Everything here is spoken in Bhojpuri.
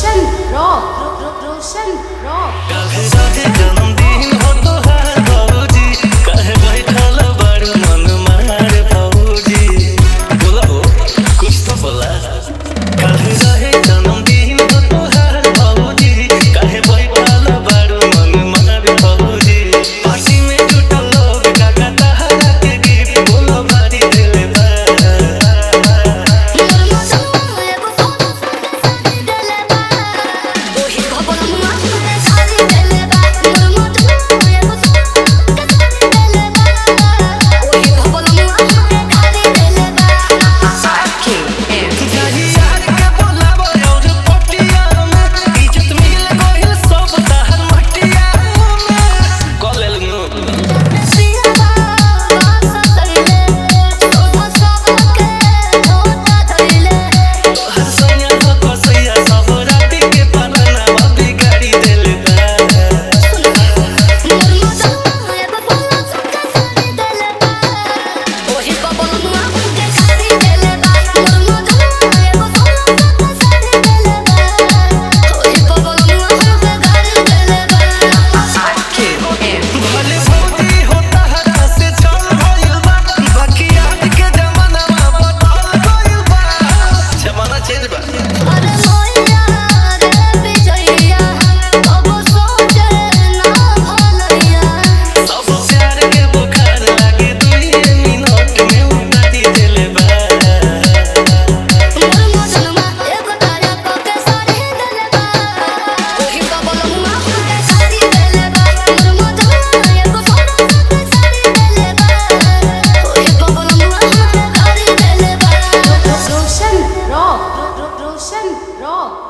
रोशन रॉक काहे राधे जन्मदिन हो तोहार भौजी, काहे बैठल बारू मन मार भौजी। बोला हो कुछ तो बोला। काहे रहे जन्मदिन हो तोहार भौजी, काहे बैठल बारू मन मार भौजी। पार्टी में जुटल लोग काका तहरा के गिफ्ट बोलो भारी दिल बा। रोशन रॉक